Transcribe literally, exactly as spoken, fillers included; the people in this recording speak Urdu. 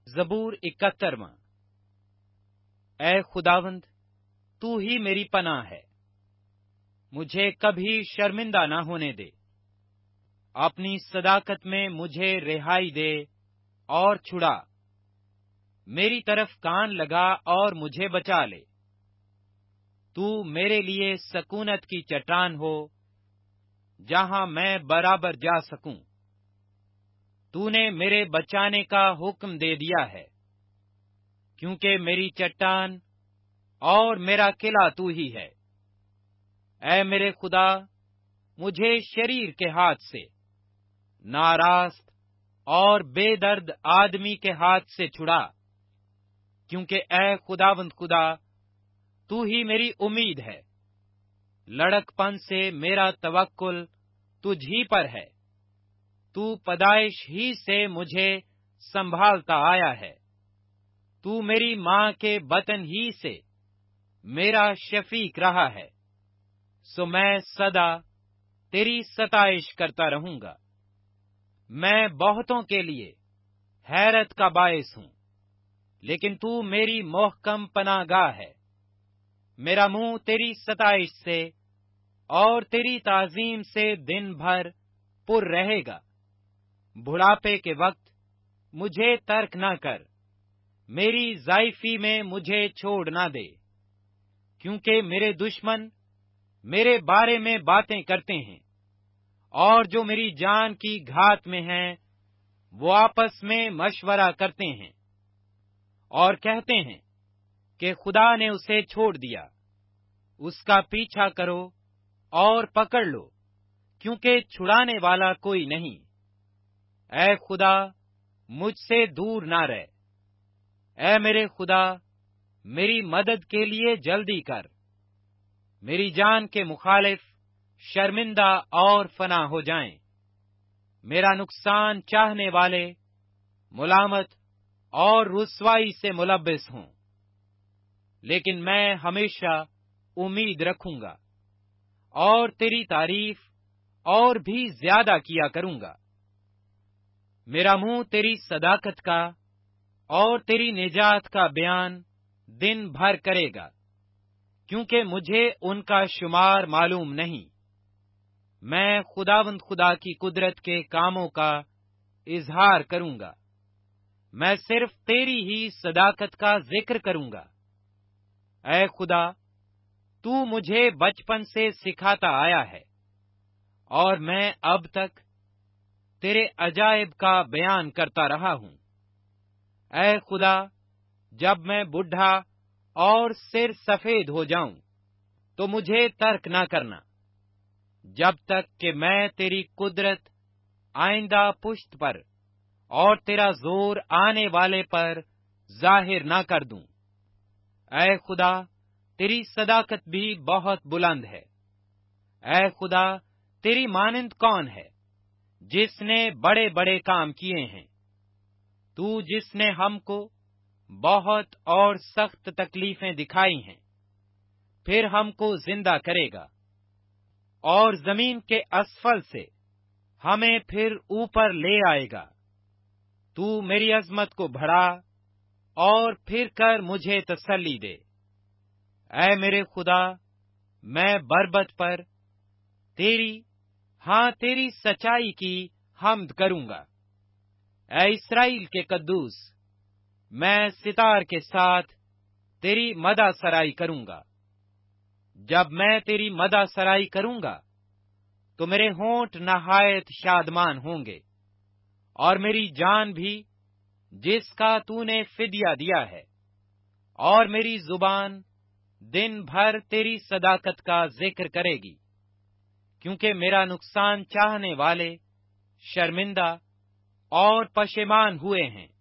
زبور اکہترواں۔ اے خداوند، تو ہی میری پناہ ہے، مجھے کبھی شرمندہ نہ ہونے دے۔ اپنی صداقت میں مجھے رہائی دے اور چھڑا، میری طرف کان لگا اور مجھے بچا لے۔ تو میرے لیے سکونت کی چٹان ہو، جہاں میں برابر جا سکوں۔ تو نے میرے بچانے کا حکم دے دیا ہے، کیونکہ میری چٹان اور میرا قلعہ تو ہی ہے۔ اے میرے خدا، مجھے شریر کے ہاتھ سے، ناراست اور بے درد آدمی کے ہاتھ سے چھڑا، کیونکہ اے خداوند خدا، تو ہی میری امید ہے۔ لڑک پن سے میرا توکل تجھ ہی پر ہے۔ تو پیدائش ہی سے مجھے سنبھالتا آیا ہے۔ تو میری ماں کے بطن ہی سے میرا شفیق رہا ہے، سو میں سدا تیری ستائش کرتا رہوں گا۔ میں بہتوں کے لیے حیرت کا باعث ہوں، لیکن تو میری محکم پناہ گاہ ہے۔ میرا منہ تیری ستائش سے اور تیری تعظیم سے دن بھر پر رہے گا۔ بڑھاپے کے وقت مجھے ترک نہ کر، میری ضعیفی میں مجھے چھوڑ نہ دے، کیونکہ میرے دشمن میرے بارے میں باتیں کرتے ہیں، اور جو میری جان کی گھات میں ہیں وہ آپس میں مشورہ کرتے ہیں اور کہتے ہیں کہ خدا نے اسے چھوڑ دیا۔ اس کا پیچھا کرو اور پکڑ لو، کیونکہ چھڑانے والا کوئی نہیں۔ اے خدا، مجھ سے دور نہ رہ۔ اے میرے خدا، میری مدد کے لیے جلدی کر۔ میری جان کے مخالف شرمندہ اور فنا ہو جائیں۔ میرا نقصان چاہنے والے ملامت اور رسوائی سے ملبس ہوں، لیکن میں ہمیشہ امید رکھوں گا اور تیری تعریف اور بھی زیادہ کیا کروں گا۔ میرا منہ تیری صداقت کا اور تیری نجات کا بیان دن بھر کرے گا، کیونکہ مجھے ان کا شمار معلوم نہیں۔ میں خداوند خدا کی قدرت کے کاموں کا اظہار کروں گا، میں صرف تیری ہی صداقت کا ذکر کروں گا۔ اے خدا، تو مجھے بچپن سے سکھاتا آیا ہے، اور میں اب تک تیرے عجائب کا بیان کرتا رہا ہوں۔ اے خدا، جب میں بوڑھا اور سر سفید ہو جاؤں تو مجھے ترک نہ کرنا، جب تک کہ میں تیری قدرت آئندہ پشت پر اور تیرا زور آنے والے پر ظاہر نہ کر دوں۔ اے خدا، تیری صداقت بھی بہت بلند ہے۔ اے خدا، تیری مانند کون ہے جس نے بڑے بڑے کام کیے ہیں؟ تو جس نے ہم کو بہت اور سخت تکلیفیں دکھائی ہیں، پھر ہم کو زندہ کرے گا، اور زمین کے اسفل سے ہمیں پھر اوپر لے آئے گا۔ تو میری عظمت کو بڑھا اور پھر کر مجھے تسلی دے۔ اے میرے خدا، میں بربط پر تیری ہاں تیری سچائی کی حمد کروں گا۔ اے اسرائیل کے قدوس، میں ستار کے ساتھ تیری مدح سرائی کروں گا۔ جب میں تیری مدح سرائی کروں گا تو میرے ہونٹ نہایت شادمان ہوں گے، اور میری جان بھی جس کا تو نے فدیہ دیا ہے، اور میری زبان دن بھر تیری صداقت کا ذکر کرے گی، کیونکہ میرا نقصان چاہنے والے شرمندہ اور پشیمان ہوئے ہیں۔